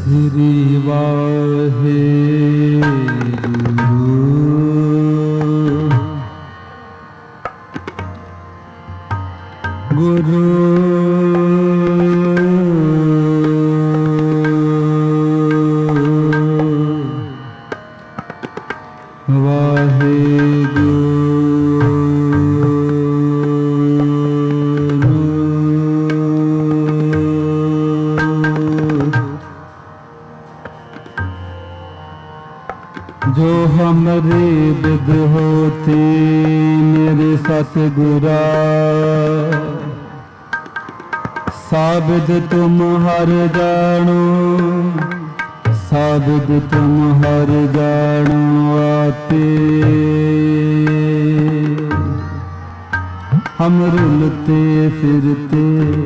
श्री वाहे गुरु वाहे जो हमरे विद होते मेरे सतगुरा साबिद तुम हर जानो साबिद तुम हर जानो आपे हम रुलते फिरते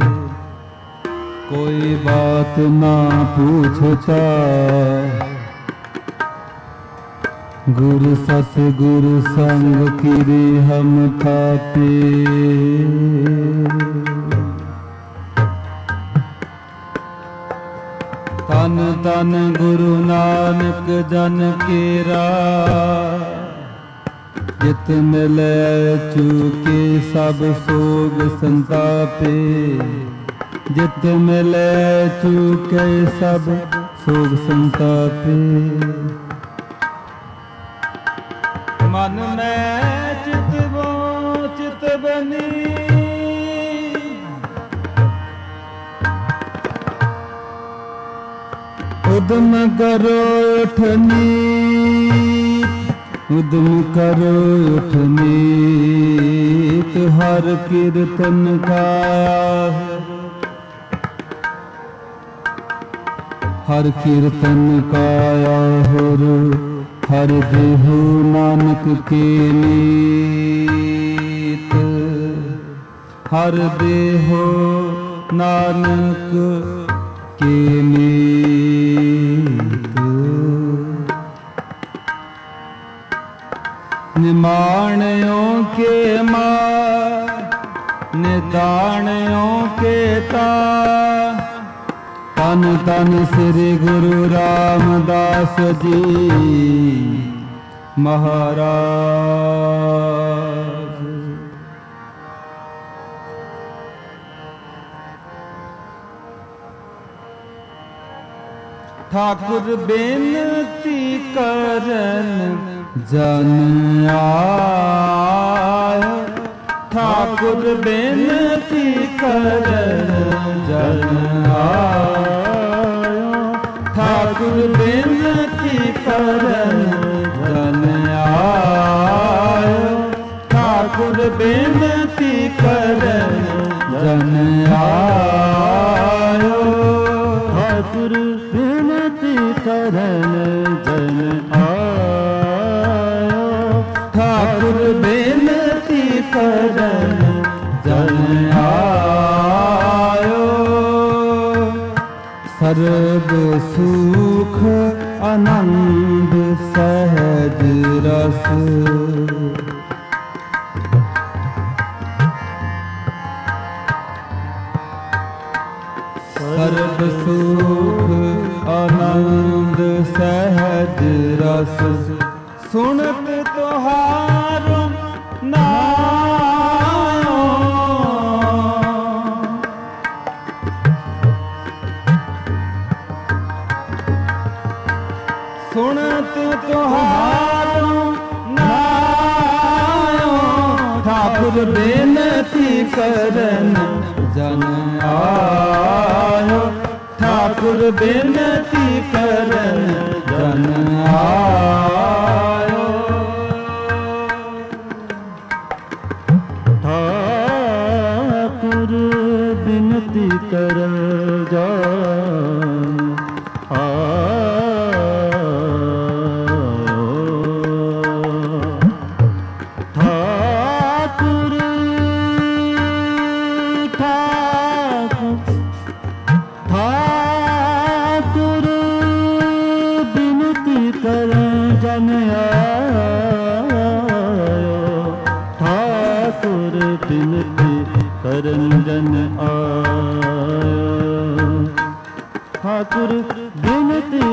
कोई बात ना पूछो चा गुरु सतगुरु संग किरे हम थापे तन तन गुरु नानक जन केरा जित मिले चूके सब सोग संतापे जित मिले चूके सब सोग संतापे मन में चितवो चित बनी उद्म करो उठनी उद्म करो उठनी हर कीर्तन का हर कीर्तन का और हर देहु नानक के नीत हर देहो नानक के नीत निमाणयों के मार निदाणयों के ता तन तन श्री गुरु रामदास जी महाराज ठाकुर बेनती करन जन आय ठाकुर बेनती करन जन आय ठाकुर बेनती करन जन आय ठाकुर बेनती करन जन आय ठाकुर बेनती करन जन आय ठाकुर बेनती करन जन आयो सर्व सुख आनंद सहज रस सर्व सुख आनंद सहज रस सुनत तुहारो नायो सुनत तुहारो नायो ठाकुर बेनती करन जन आयो ठाकुर बेनती करन जन आयो ठाकुर बेनती करन जन ठाकुर बिनती करन जन आयो ठाकुर बिनती करन जन आयो ठाकुर विनती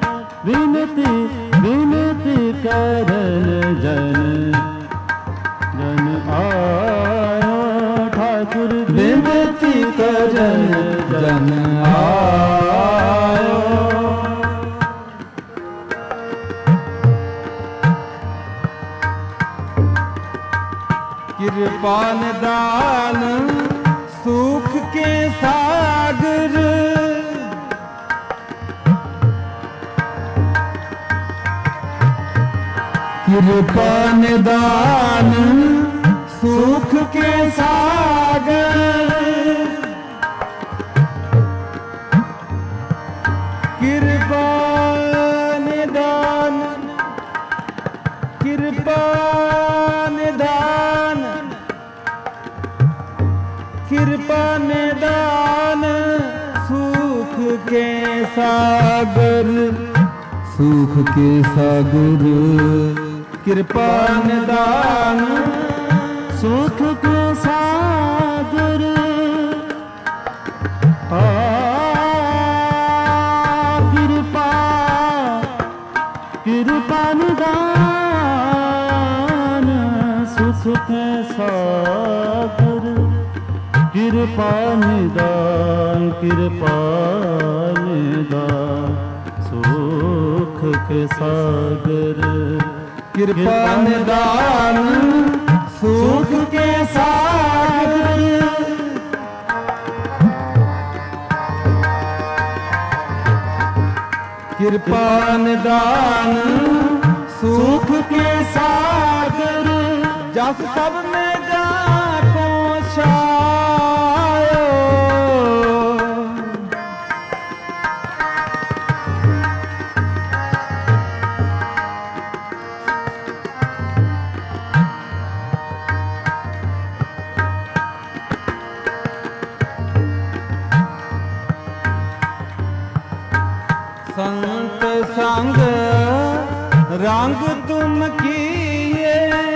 करन जन आयो ठाकुर विनती करन जन आयो। कृपा निदान सुख के सागर कृपा निदान सुख के सागर कृपा निदान कृपा निदान कृपा निदान सुख के सागर सुख के सागर कृपा निदान सुख के सागर कृपा कृपा निदान सुख के सागर कृपा निदान सुख के सागर कृपा निदान सुख के सागर कृपा निदान सुख के सागर जस सब में जाको छायो संत संग रंग तुम किए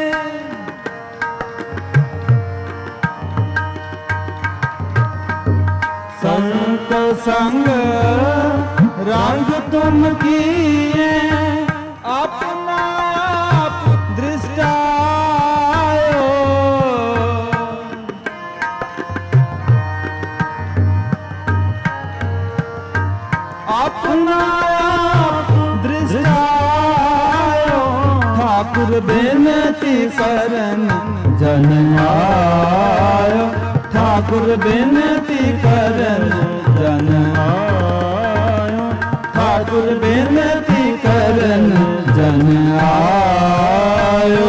संत संग रंग तुम किए अपना आप दृष्टायो अपना आप दृष्टायो ठाकुर बेनती करन जन आयो ठाकुर बेनती करन जन आयो ठाकुर बेनती करन जन आयो।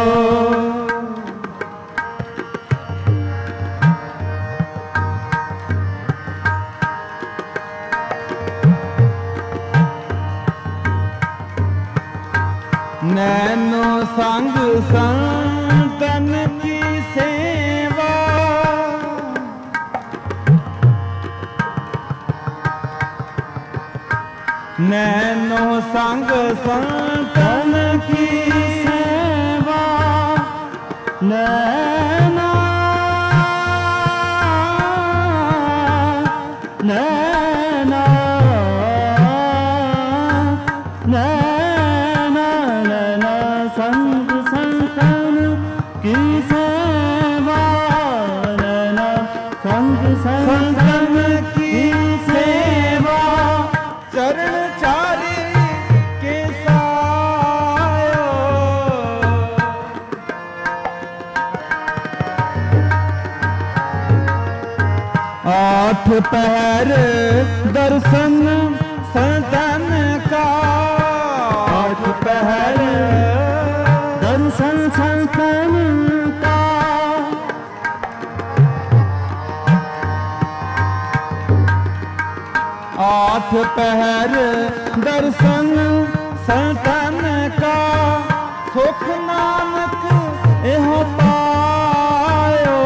नैनो संग संतन की सेवा नैनो संग संतन की सेवा नैना नैना नैना संग संतन की सेवा नैना संग संतन की सेवा चरण चारी के सायो आठ पहर दर्शन संतन का आठ पहर दर्शन संतन का आठ पहर दर्शन संतन का सुख नानक एहो पायो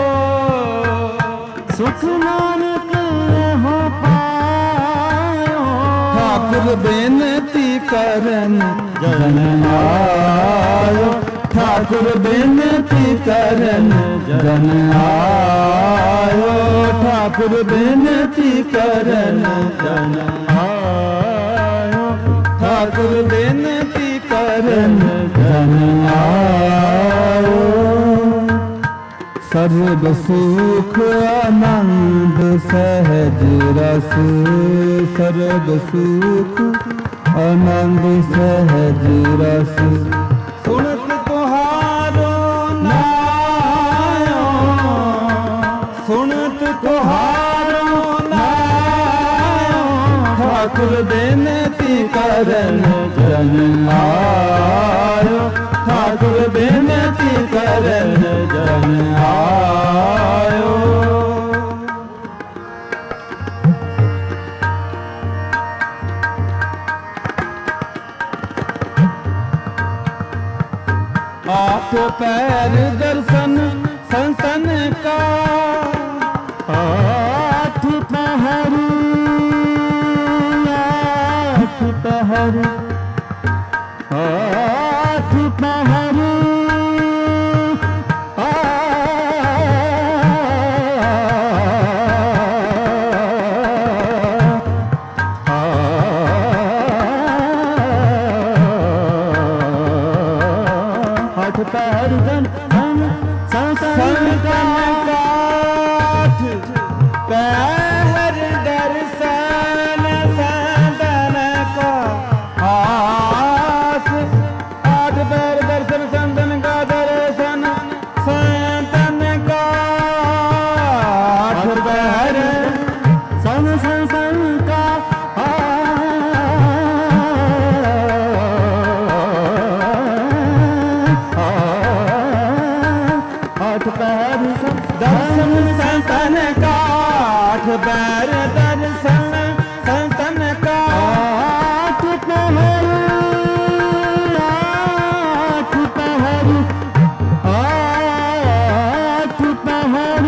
सुख नानक एहो पायो ठाकुर बेनती करन जन आयो ठाकुर बेनती करन जन आयो ठाकुर बेनती करन जन आयो, ठाकुर बेनती करन जन आयो। सर्व सुख आनंद सहज रस, सर्व सुख आनंद सहज रस, सुनत तुहारो नायो, सुनत तुहारो नायो, ठाकुर बेनती करन जन आयो, ठाकुर बेनती करन जन आयो। आठ पैर दर्शन संतन का, आठ पहर, आठ पहर, आठ पहर, पैर दन संतन का, पैर दर्शन संतन का आस, आठ पैर दर्शन संतन का दर्शन संतन का, आठ पैर संतन का दर्शन संतन का, आठ पैर दर्शन संतन का, आठ पहर, आठ पहर, आठ पहर,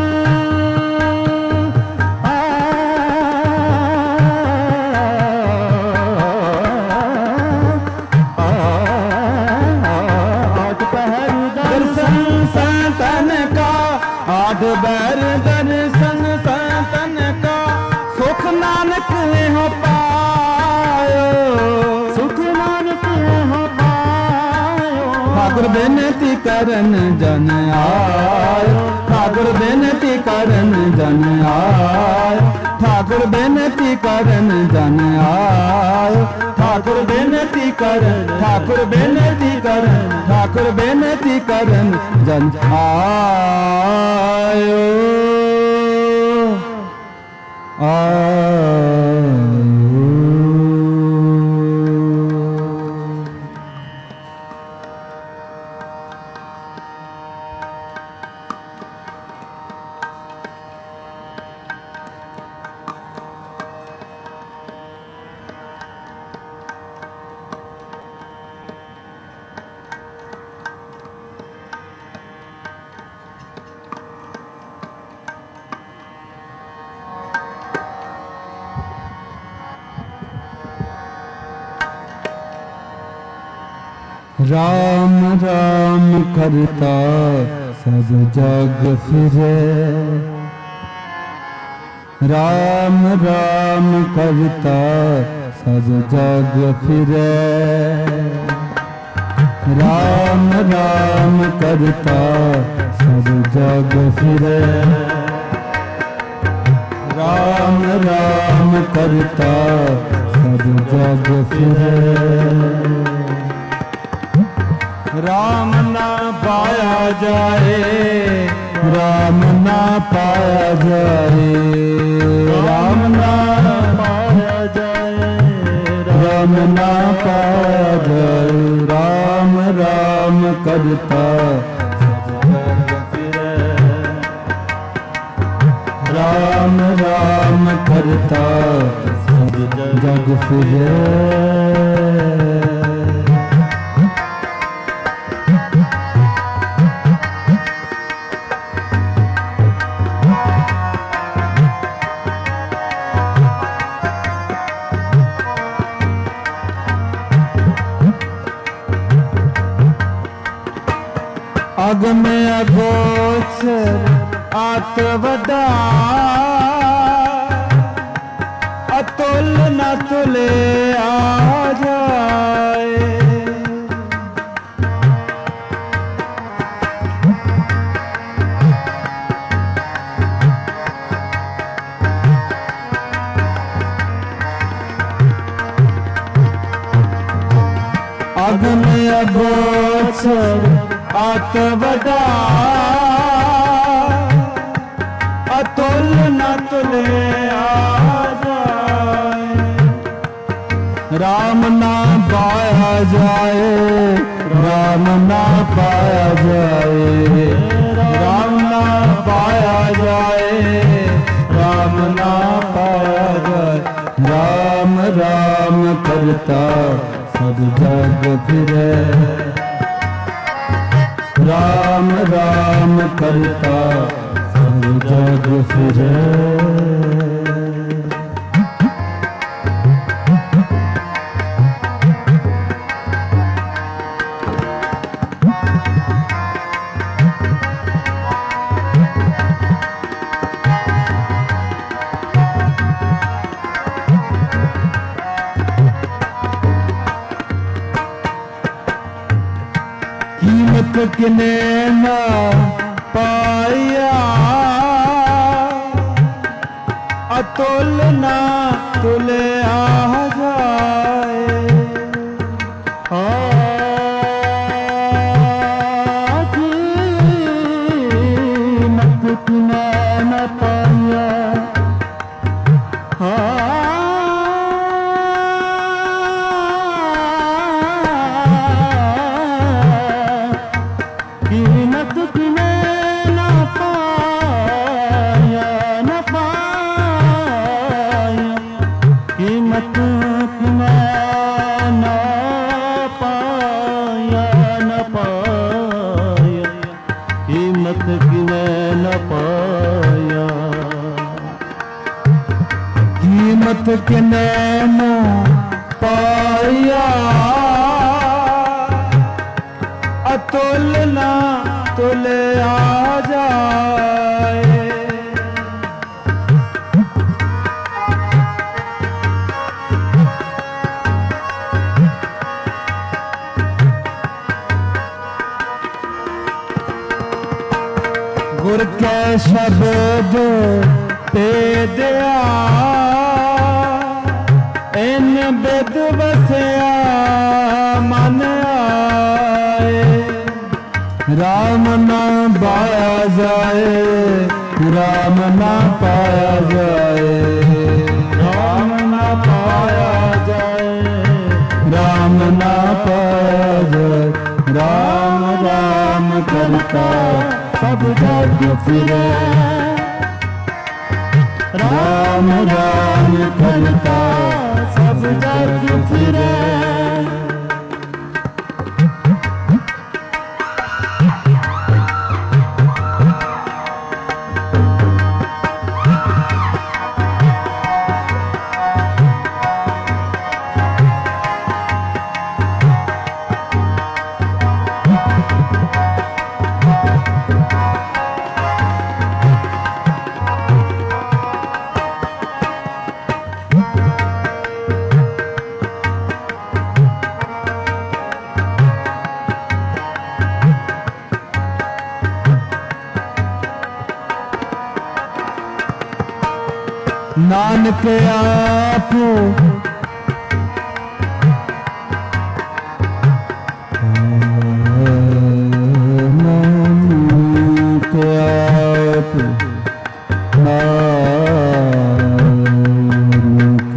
आठ पहर दर्शन संतन का, आठ बैर दर्शन संतन का, सुख नानक हो पायो, सुख नानक हो पायो। ठाकुर बेनती करन जन आयो, ठाकुर बेनती करन जन आयो, ठाकुर बेनती करन जन आयो, ठाकुर बेनती करन, ठाकुर बेनती करन, ठाकुर बेनती करन जन आयो, आयो। राम राम करता सब जग फिरे, राम राम करता सब जग फिरे, राम राम करता सब जग फिरे, राम राम करता सब जग फिरे। राम ना पाया जाए, राम ना पाया जाए, राम ना पाया जाए, राम ना पाया जाए, राम राम करता सब जग फिरे, राम राम करता सब जग फिरे। अगम अगोचर आत वडा अतुल न तुले आ जाए। अगम अगोचर आत वडा अतुल न तुले आ जाए। राम ना पाया जाए, राम ना पाया जाए, राम ना पाया जाए, राम ना पाया जाए। राम राम करता सब जग फिरे, राम राम करता सब जग फिरे। कीमत किने ना पाया अतुल ना तुले आ जाए। कीमत किने ना पाया कीमत किने न पाया, न पाया, कीमत किने न पाया, न पाया, कीमत किने न पाया। कीमत किने न पाया अतुल ना तुले आ जाए। गुर के शब्द ते दिया इन बिद बसया मन आए। राम ना पाया जाए, राम ना पाया जाए, राम ना पाया जाए, राम ना पाया जाए। राम राम करता सब जग फिरे, राम राम करता सब जग फिरे। नानक आप नानक आप नानक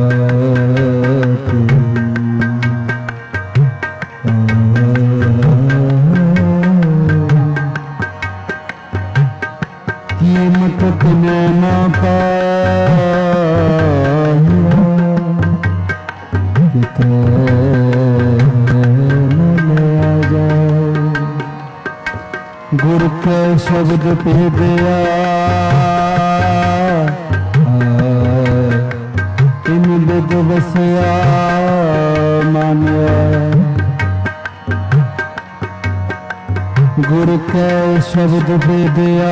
आप कीमत किने ना गुर के शब्द पे दिया इन बिद बसया मानिया। गुर के शब्द विद्या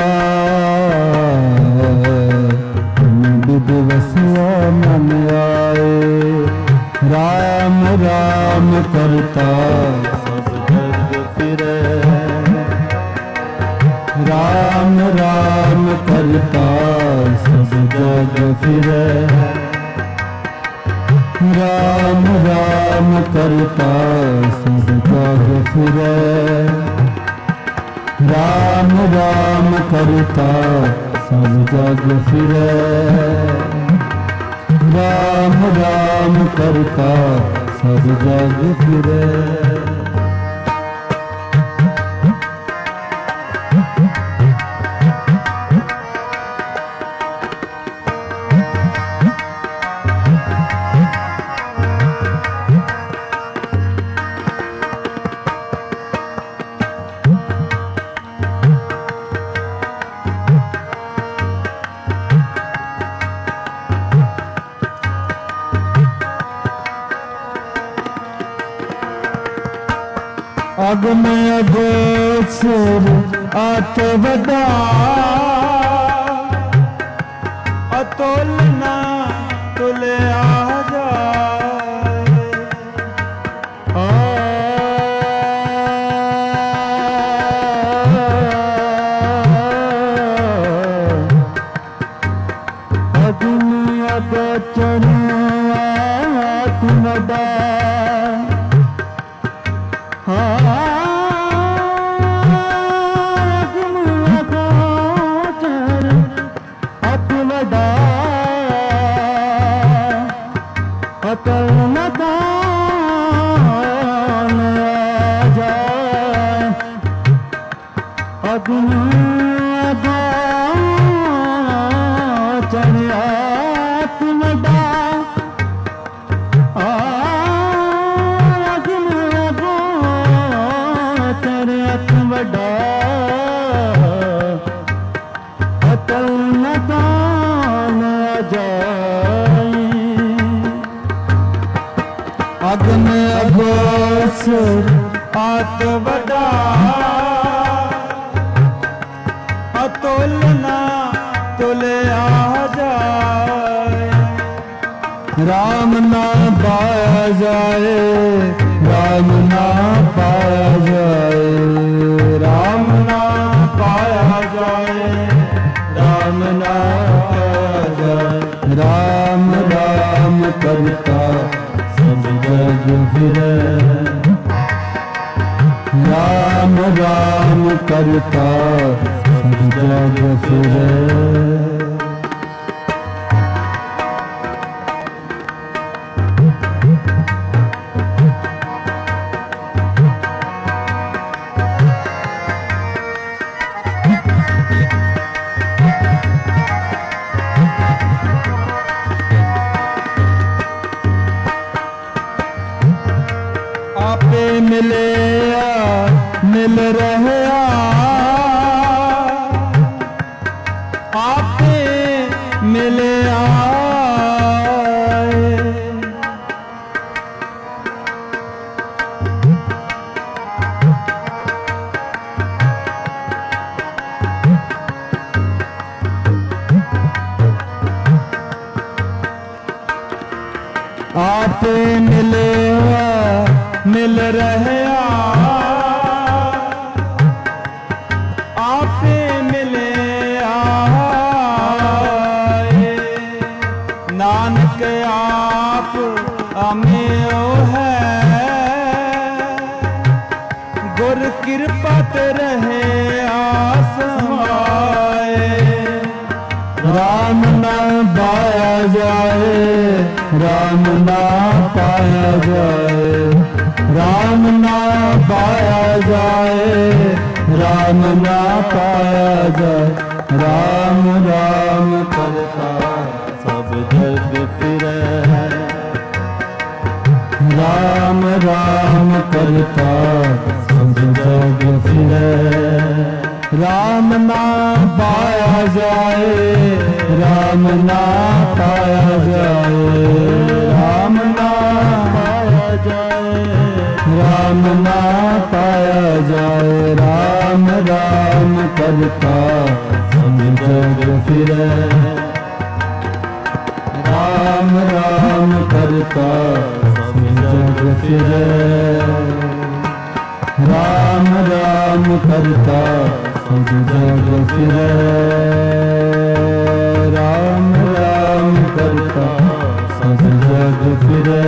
विद वसुआ मन आए। राम राम करता सब जग फिरे। राम राम करता सब जग फिरे। राम राम करता सब जग फिरे। राम राम करता सब जग फिरे। राम राम करता सब जग फिरे। अगम अगोचर आत वदा अतुलना तुले आ जाए। अगम अगोचर आत वदा अगम अगोचर आत वदा अतुलना तुले आ जाए। राम ना पाया जाए। राम ना पाया जाए। राम ना पाया जाए। राम ना पाया जाए। राम राम करता सब जग फिरे। राम राम करता सब जग फिरे। आपे मिले मिल रहे आपे मिले आपे मिले मिल रहे आपे मिले आए। नानक आप हमें है गुर कृपत रहे आसमाए। राम ना पाया जाए। राम ना पाया जाए। राम ना पाया जाए। राम ना पाया जाए। राम राम करता सब जग फिरे। राम राम करता सब जग फिरे। राम ना पाया जाए। राम ना पाया जाए। राम ना पाया जाए। राम ना पाया जाए, राम राम करता सब जग फिरे, राम राम करता सब जग फिरे, राम राम करता सब जग फिरे, राम राम करता सब जग फिरे,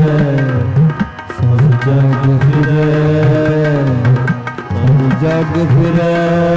सब जग फिरे, सब जग फिरे।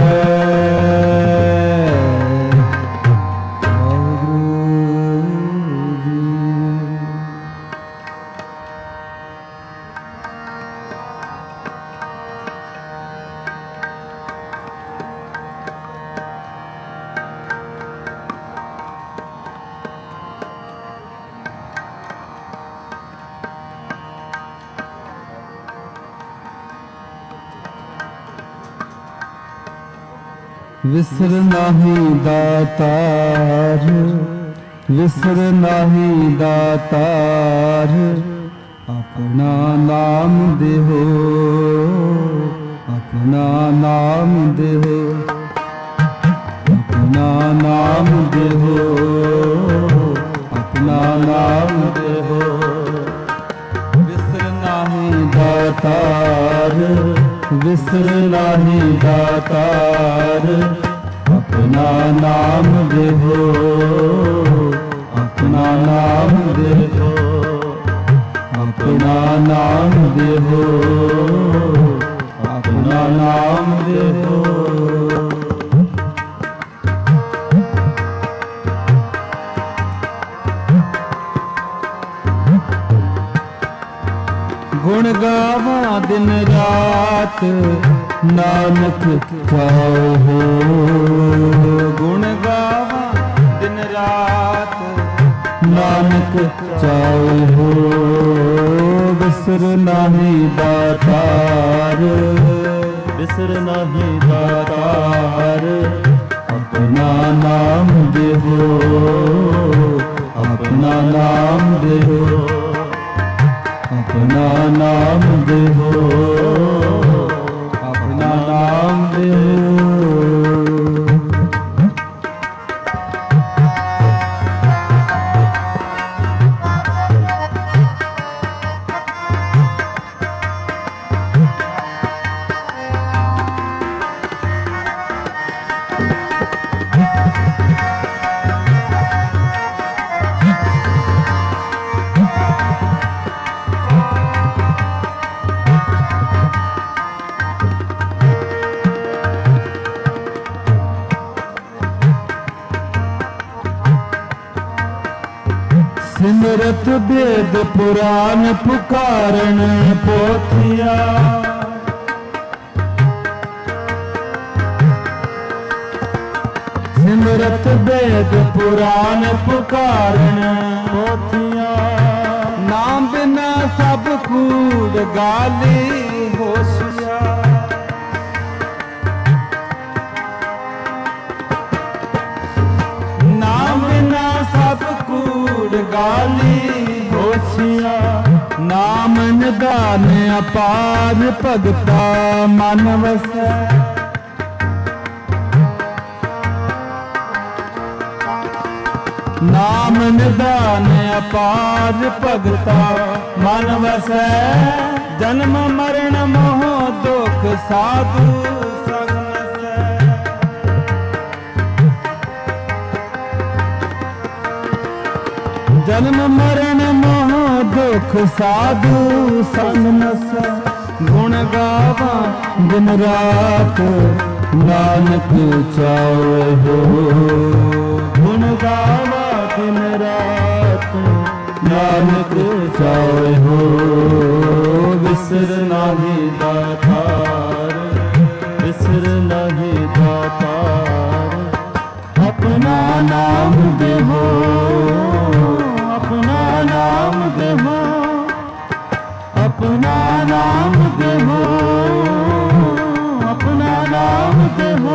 विसर नाही दातार, विसर नाही दातार, अपना नाम देहो, अपना नाम देहो, अपना नाम देहो, अपना नाम देहो। विसर नाही दातार, विसर नाही दातार, अपना नाम देहो, अपना नाम देहो, अपना नाम देहो, अपना नाम देहो। गुण गावा दिन रात नानक चाहो, गुण गावा दिन रात नानक चाहो, विसर नाही दातार, विसर नाही दातार, अपना नाम देहो, अपना नाम देहो, अपना नाम देहो, अपना नाम देहो। सिमरत वेद पुराण पुकारन पोथिया, सिमरत वेद पुराण पुकारन पोथिया, नाम बिना सब कूड़ गाली होशिया, नाम बिना सब कूड़ गाली होशिया, नाम निदान अपार भगता मन वसै, नाम निदान अपार भगता मन वसै, जन्म मरण मोह दुख साधु संग नसै, जन्म मरण मोह दुख साधु संग नसै, गुण गावा दिन रात नानक चाहो, गुण गावा दिन रात नानक चाहो, विसर नाही दातार, विसर नाही दातार, अपना नाम देहो, अपना नाम देहो, अपना नाम देहो, अपना नाम देहो।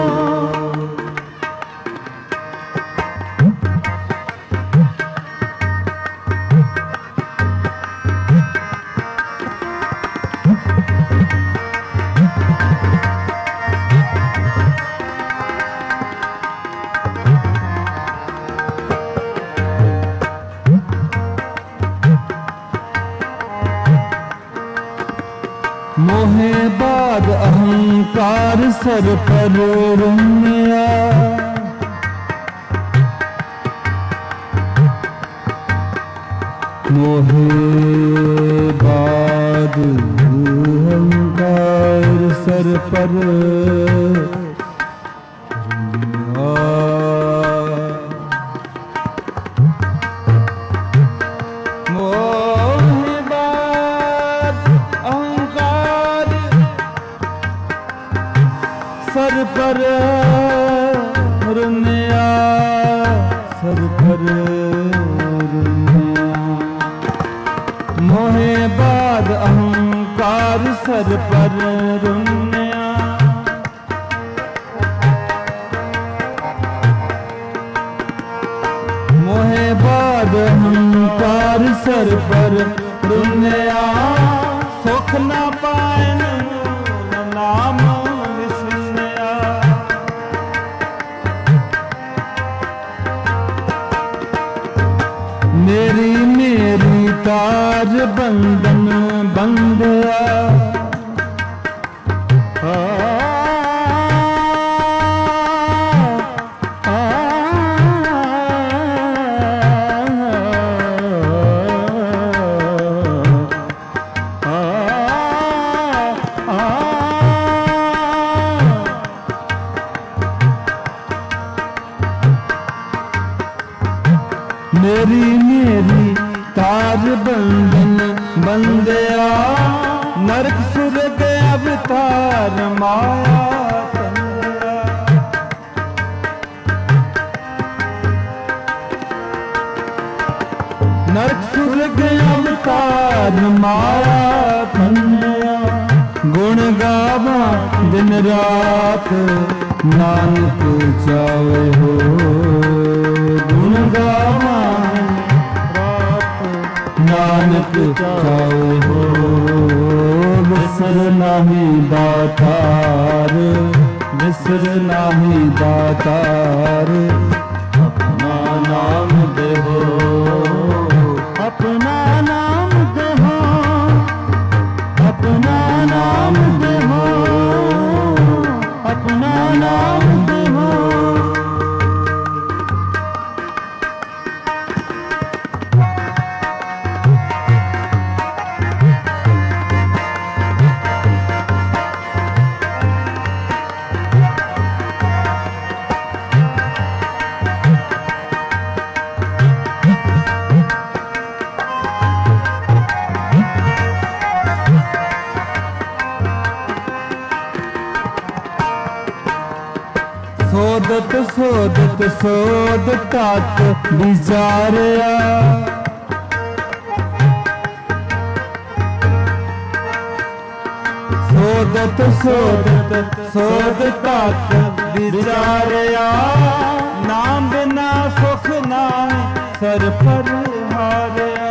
अहंकार सर पर रुनिया मोहे बाद अहंकार सर पर सर पर रुनिया सर पर रुनिया मोहे बाद अहंकार सर पर रुनिया मोहे बाद अहंकार सर पर रुनिया सुख ना पायन नाम मेरी मेरी ताज बंधन बंधया मेरी मेरी ताज बंधन बंदया नरक सुरग अवतार माया तंदया नरक सुरग अवतार माया तंदया गुण गावा दिन रात नानक चावे हो गुण गावा नानक चावे हो विसर नाही दातार विसर नाही दातार अपना नाम देहो अपना नाम देहो अपना नाम देहो अपना नाम देहो सोदत सोदत सोद तात विचारया सोदत सोदत सोद तात विचारया नाम बिना सुख नाहि सर पर हारया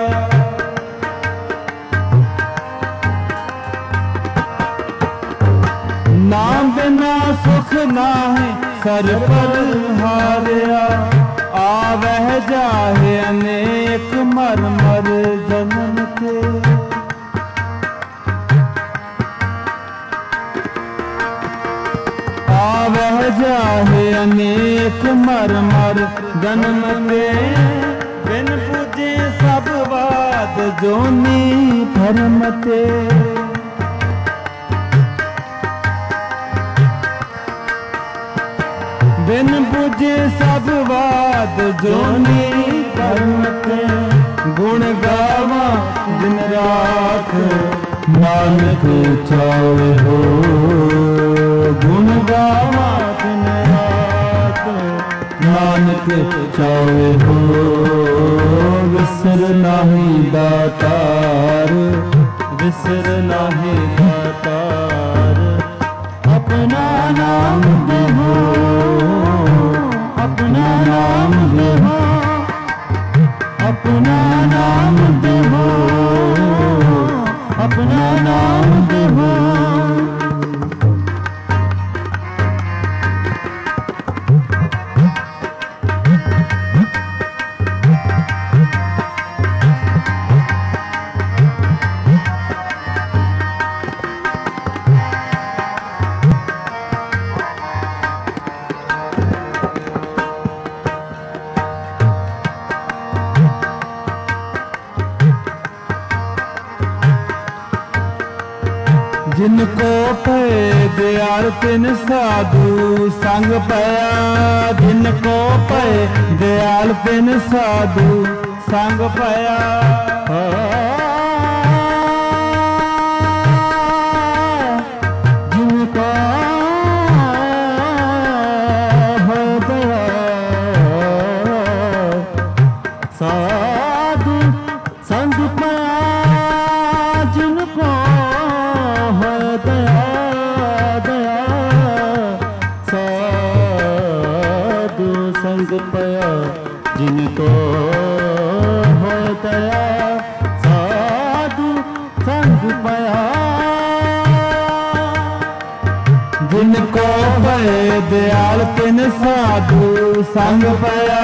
नाम बिना सुख नाहि सर पर हारया आवह जाहे अनेक मर मर जन्म के आवह जाहे अनेक मर मर जन्म के बिन पूजे सब बात जोनी धर्म ते बिन बुझे सब बात जोनी धर्म के गुण गावा दिन रात नानक चावे हो गुण गावा दिन रात नानक चावे हो विसर नाही दातार विसर नाही दातार अपना नाम देहो अपना नाम देहो अपना नाम देहो अपना नाम देहो जिनको पे दयाल तिन साधु संग पाया, जिनको पे दयाल तिन साधु संग पाया। जिनको हो दया साधु संग पाया, जिनको हो दया साधु संग पाया, जिनको हो दया साधु संग पाया। जिनको पे दयाल तिन साधु संग पाया,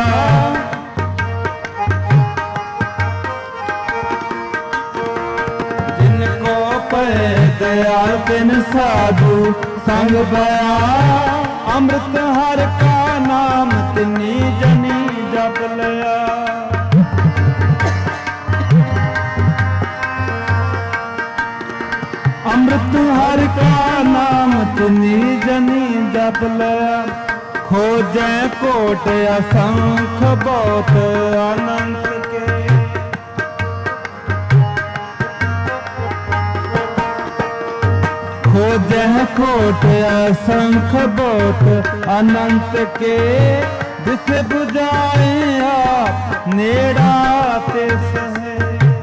जिनको पे दयाल तिन साधु संग पाया। अमृत हर का नाम तिनी जनी जप लिया, अमृत हर का नाम तिनी जनी जप लिया। खोजे कोट असंख बहुत अनंत के, खोजे कोट असंख बहुत अनंत के। जिस बुझाए आप नेड़ा तिस है,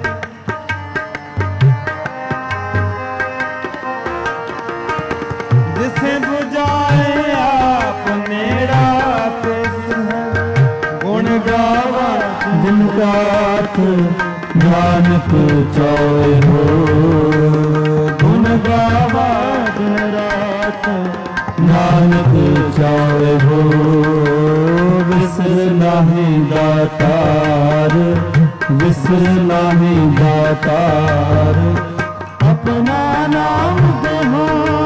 जिसे बुझाए आप नेड़ा तिस है। गुण गावा दिन रात नानक चाहे हो, गुण गावा दिन रात नानक चाहे हो। विसर नहीं दातार, विसर नहीं दातार। अपना नाम दे हो,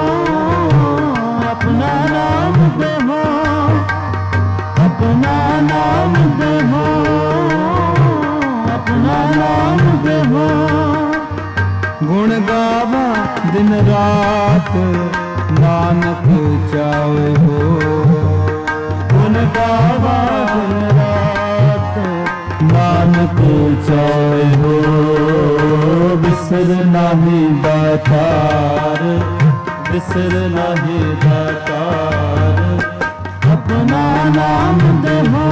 अपना नाम दे हो, अपना नाम दे हो, अपना नाम दे हो। गुण गावा दिन रात नानक चाहे हो, गुण गावा दिन रात नानक चाहे हो। विसर नहीं दातार, विसर नहीं दातार। अपना नाम दे हो,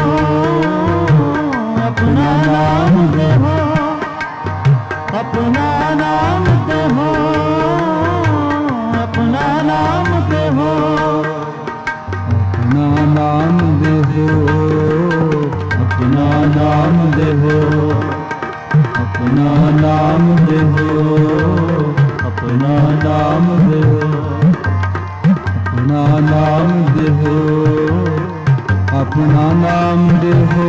अपना नाम दे हो, अपना नाम दे हो, अपना नाम दे हो, अपना नाम दे हो, अपना नाम दे हो, अपना नाम दे हो, अपना नाम दे हो, अपना नाम दे हो, अपना नाम दे हो।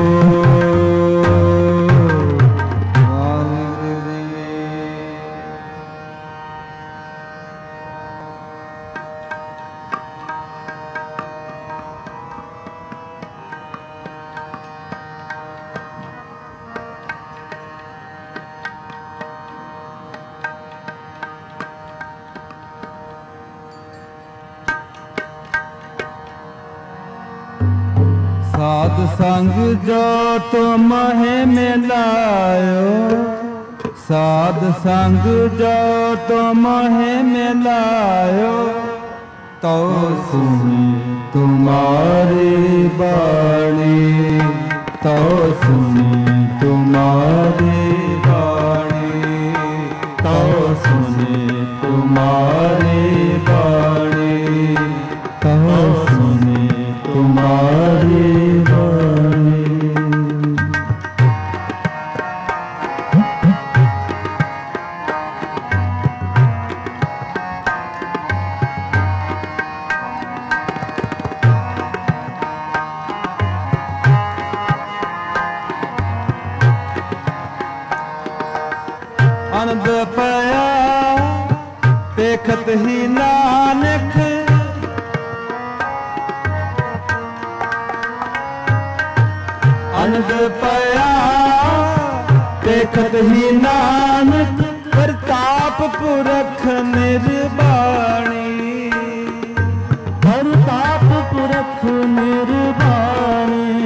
साध संग जो तुम में लायो, साध संग जो तुम में लायो। तो सुनी तुम्हारी बाणी, तो सुनी तुम्हारी बाणी, तो सुनी तुम्हारी बाणी, तो सुनी तुम्हारी बाणी। आनंद पाया देखत ही नानक, आनंद पाया देखत ही नानक। प्रताप पुरख निर्वाणी, प्रताप पुरख निर्वाणी,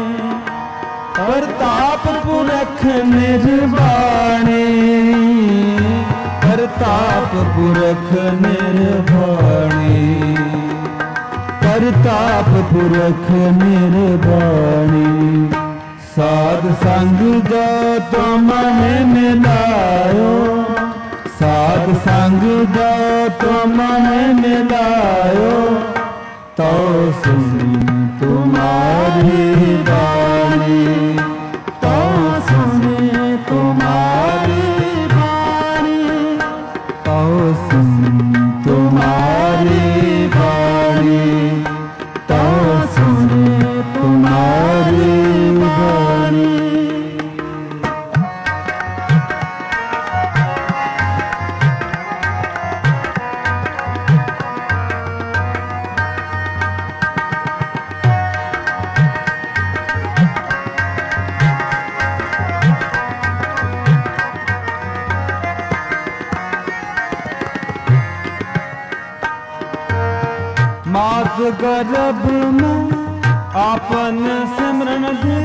प्रताप पुरख निर्वाणी, प्रताप पुरख निर्वाणी, प्रताप पुरख निर्वाणी। साध संग जो तुम मिलायो, साध संग जो तुम मिलायो, तो सुनी तुम्हारी वाणी, तो सुने तुम्हारी वाणी, तो सुनी तुम्हारी वाणी, तो सुने तुम्हारी वाणी। मात गर्भ में आपन सिमरन दे,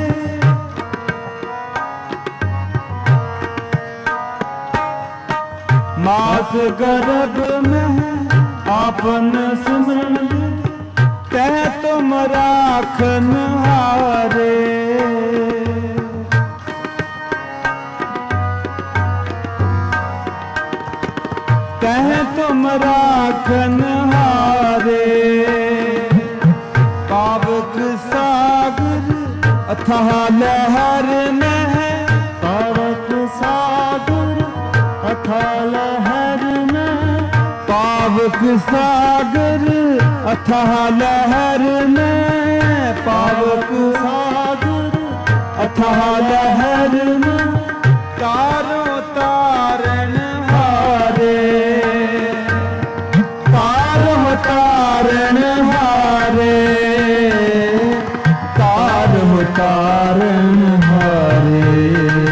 मात गर्भ में आपन सिमरन दे, कह तुम राखन हारे, कह तुम राखन हारे। पावक सागर अथाह लहर में है, पावक सागर अथाह लहर में, पावक सागर अथाह लहर में, पावक सागर अथाह लहर में, तारों तारण हारे, तारों तारण हारे, तारों तारण हारे,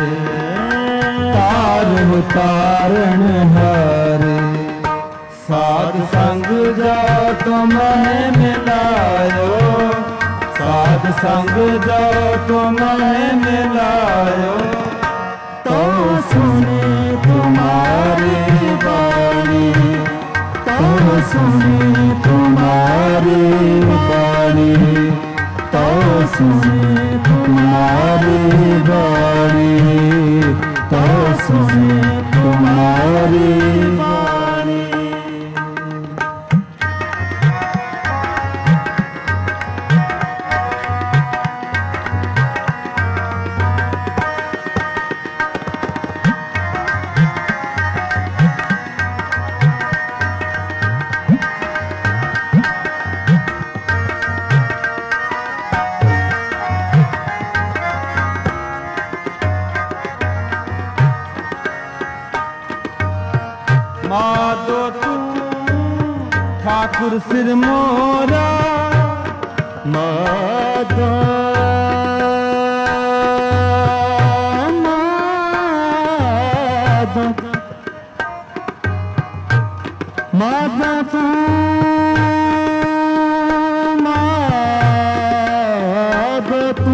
तारों तारण हारे। साध संग जो तुम मिलायो, साध संग जो तुम मिलायो, तो सुने तुम्हारी वाणी, तो सुने तुम्हारी वाणी, तो सुने तुम्हारी वाणी, तो सुने तुम्हारी वाणी। माधो तू ठाकुर सिर मोरा, माधो माधो माधो तू, माधो तू,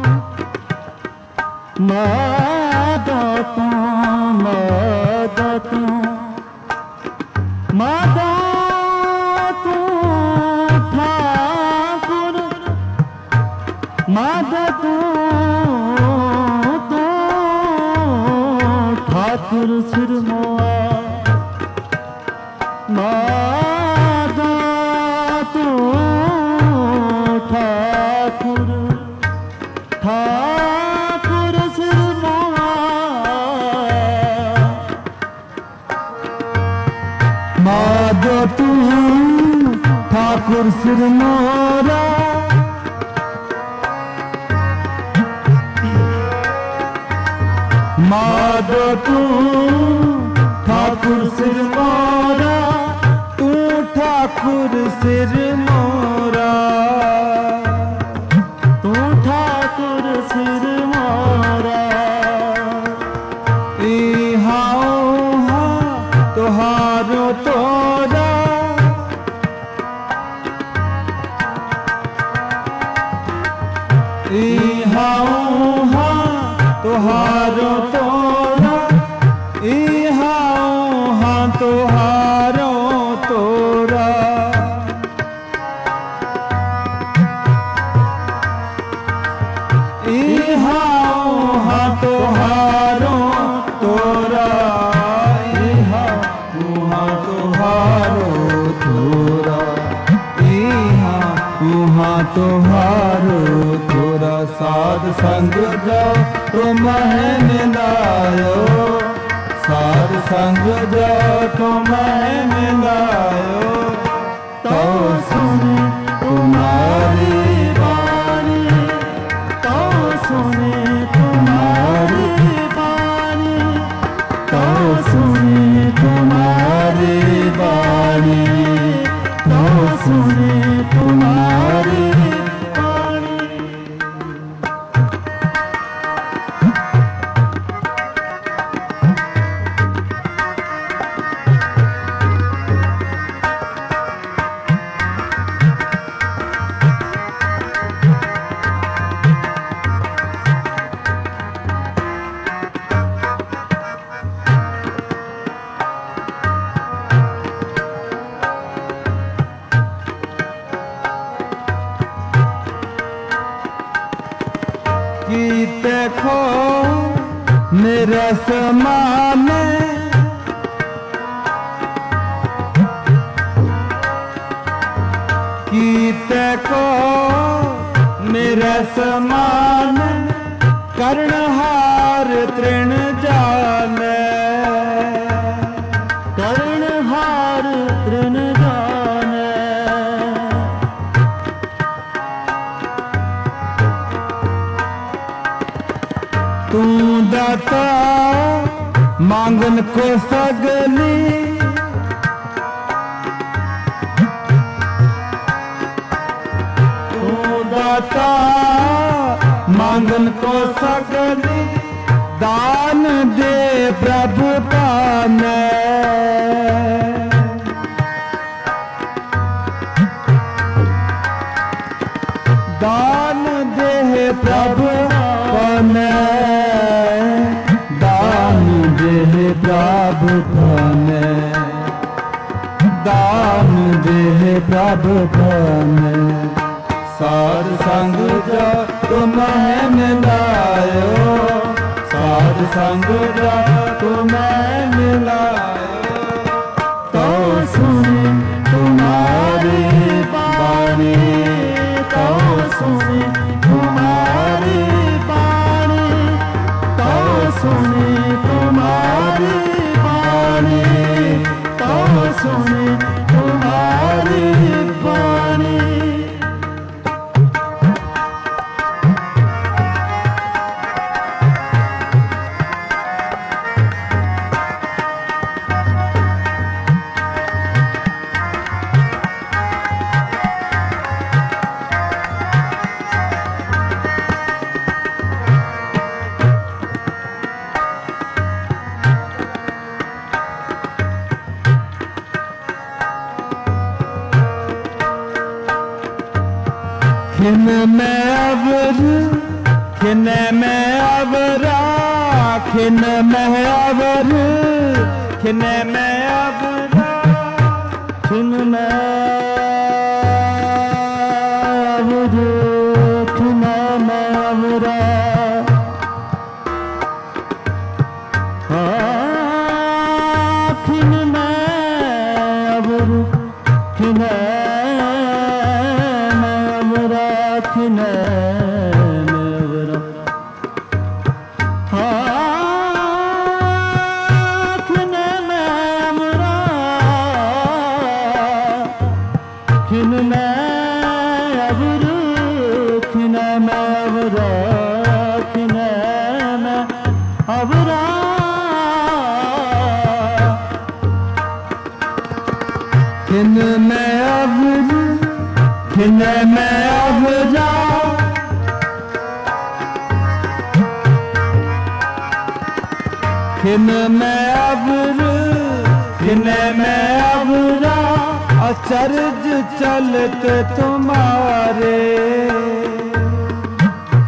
माधो तू, माधो तू, माधो तू ठाकुर, माधो तू ठाकुर सिर मोआ, माधो तू ठाकुर, ठाकुर सिर मोआ, माधो तू ठाकुर सिर मोरा, माधो तू ठाकुर सिर मोरा, तू ठाकुर सिर मोरा, तू ठाकुर सिर मोरा, इहा उहा तुहारो तोरा, इहा उहा तुहारो तोरा। इहा उहा तुहारो तोरा, इहा उहा तुहारो तोरा, इहा उहा तुहारो तोरा। साध संग जो तुम मिलायो, साध संग जो तुम मिलायो, तो सुने तुम्हारी बानी, तो सुने तुम्हारी बानी, तो सुने तुम्हारी बानी, तो सुने तुम्हारी बानी। कीते खो मेरे समाने, कीते को मेरे समाने, कर्णहार तृण जाने, कर्णहार तृण जाने। तू दाता मांगन को सगली, तू दाता मांगन को सगली, दान दे प्रभु पाने। दान दे प्रभु पाने, दान दे प्रभु पाने, दान दे प्रभु पाने। साध संग जो तुम मिलायो, साध संग जो तुम मिलायो, तो सुने तुम्हारी बानी, तो सुने तुम्हारी बानी, तो सुने तुम्हारी बानी, तो सुने तुम्हारी बानी। खिन में अवर, खिन में अवरा, खिन में अवर, खिन में अवरा, खिन में अवर, खिन में अवरा। खिन में अवर, खिन खिन मेवरा। खिन मेवरा, खिन मेवर, खिन मेवरा, खिन मेवरा। खिन में अवर, खिन में अवरा, खिन में अवर, खिन में अवरा। अचरज चलत तुम्हारे,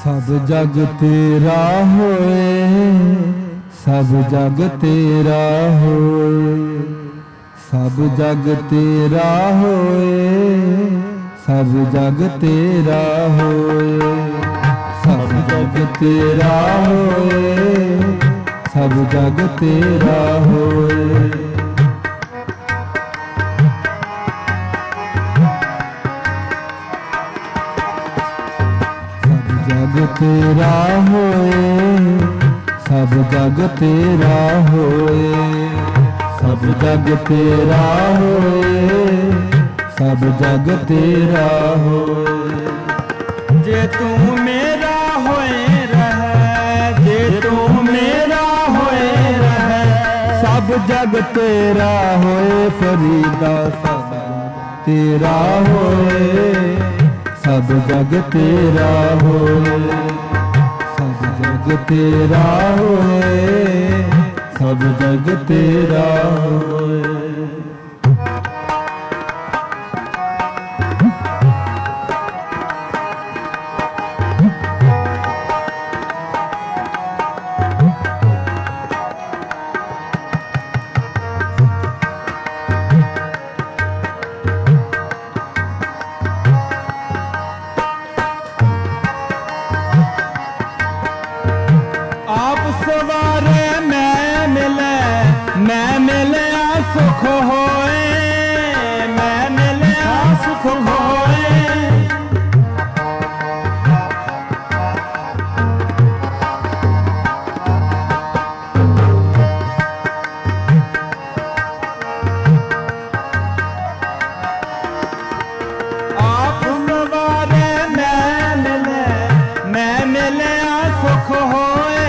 सब जग तेरा होए, सब जग तेरा होए, सब जग तेरा होए, सब जग तेरा होए, सब जग तेरा होए, सब जग तेरा होए। जग तेरा होए, सब जग तेरा होए, सब जग तेरा होए, सब जग तेरा होए। जे तू मेरा होए रहे, जे तू मेरा होए रहे, सब जग तेरा होए फरीदा, सब तेरा होए, सब जग तेरा होए, सब जग तेरा होए, सब जग तेरा होए। सवारे मैं मिले सुख होए, मैं मिले सुख होए। आप सवारे मैं मिले सुख होए,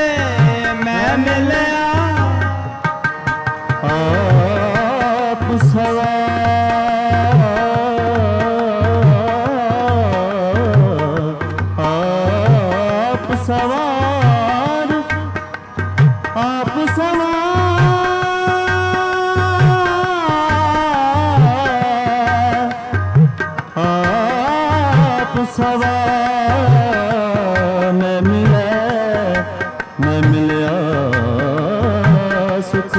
आप सवार, आप सवार, आप सवार, आप सवार। मैं मिलया सुख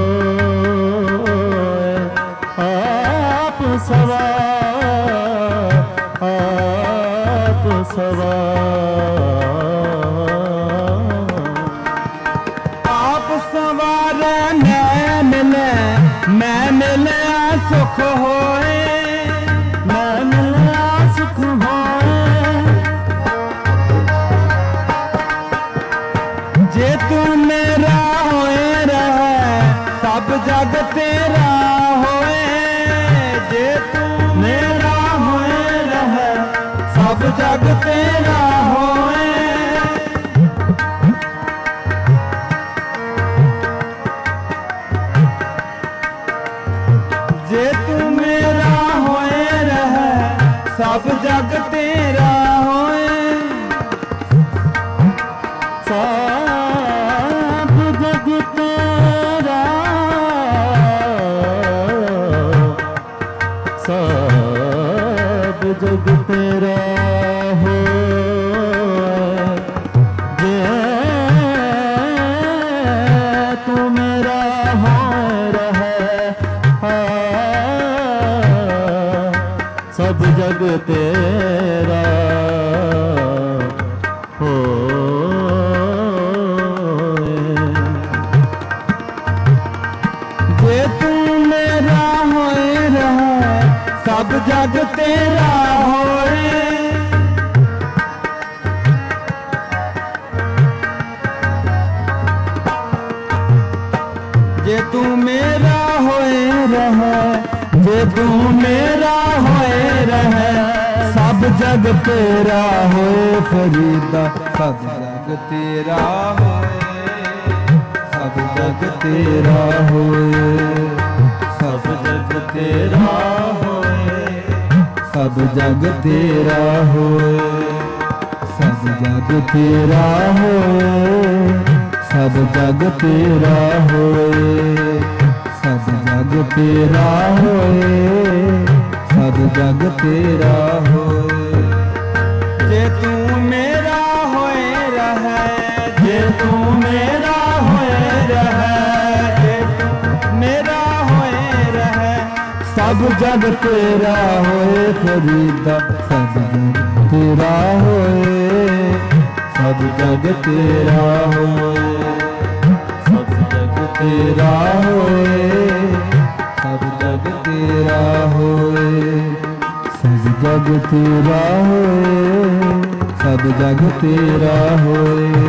होए, आप सवार, आप सवार। आप सवारे मैं मिले सुख होए, मैं मिलया सुख होए। जे तू मेरा होए रहे, सब जग तेरा होए, जे तू मेरा होए रहे, सब जग तेरा होए। जे तू मेरा होए रहे, सब जग तेरा होए। सब जग तेरा, सब जग तेरा होए, जे तू मेरा होए रहे, सब जग तेरा जे तू मेरा होए रहे, सब जग तेरा होए। जे तू मेरा होए रहे, जे तू मेरा होए रहे, सब जग तेरा होए फरीदा, सब जग तेरा होए, सब जग तेरा होए, सब जग तेरा होए, सब जग तेरा होए, सब जग तेरा होए, सब जग तेरा होए, सब जग तेरा होए, सब जग तेरा होए। जे तू मेरा जग तेरा होए फरीदा सब जग तेरा होए सब जग तेरा होए सब जग तेरा होए सब जग तेरा होए सब जग तेरा होए सब जग तेरा होए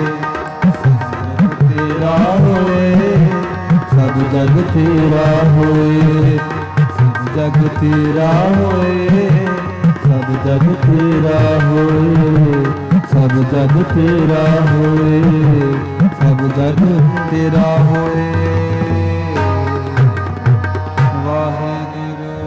तेरा होए सब जग तेरा होए सब जग तेरा होए सब जग तेरा होए सब जग तेरा होए सब जग तेरा होए वाहिगुरू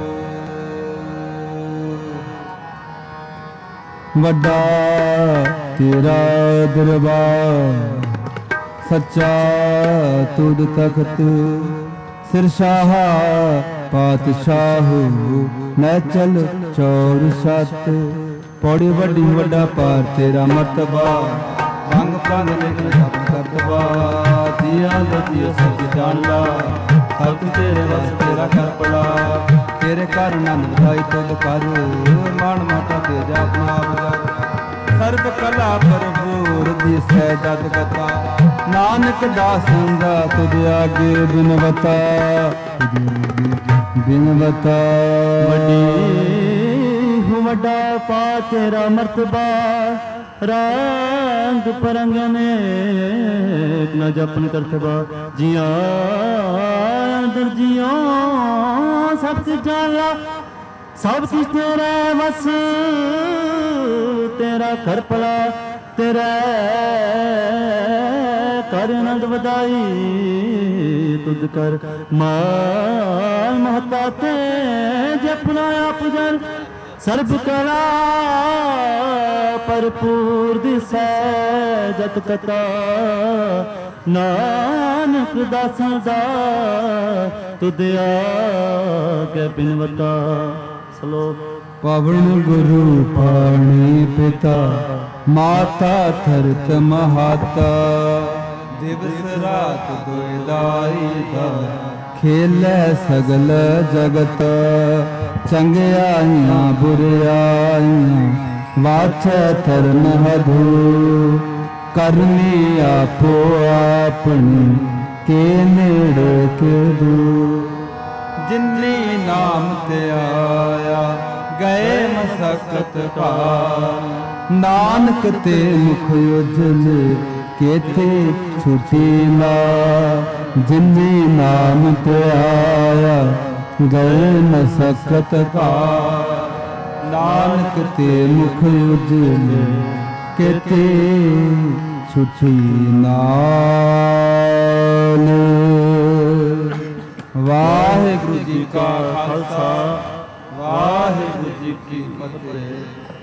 वड्डा तेरा दरबार सच्चा तुद तख्त सिरशाह पातशाह नैचल चौर सत पौड़ी वड्डी वड्डा पार तेरा मर्तबा रंग पंग निकल सब करतबा दिया लदिया सब जान ला सब तेरे बस तेरा कर पड़ा तेरे कर नंद बधाई तुद कर मान माता तेजा अपना आप सर्व कला भरपूर दिसै जग कथा नानक दासन दा तुझ आगे बिनवता बिनवता वड्डा पा तेरा मर्तबा रंग परंग ने न जपन करतबा जिया अंदर जियो सब कुछ जाला सब कुछ तेरा बस तेरा कर पड़ा तेरा कर नंद बधाई तुझ कर मान महता ते जपना आप जन सर्व कला भरपूर दिसै जत कथा नानक दासन दा तुद आगे बिनवता सलोक पवन गुरु पाणी पिता माता थरत महाता दिवस रात दुइदाई दा खेलै सगल जगत चंगियाइयां बुरियाइयां वाछै धर्म हधू करनी आपो अपनी के नेड़े के दूर जिन्नी नाम ते आया गए मसकत पार नानक ते मुख उजल केथे छुटी ना जिन्नी नाम ते आया गए मसकत पार नानक ते मुख उजल केथे छुटी नाल वाहिगुरु जी का खालसा वाहिगुरु जी की फतेह।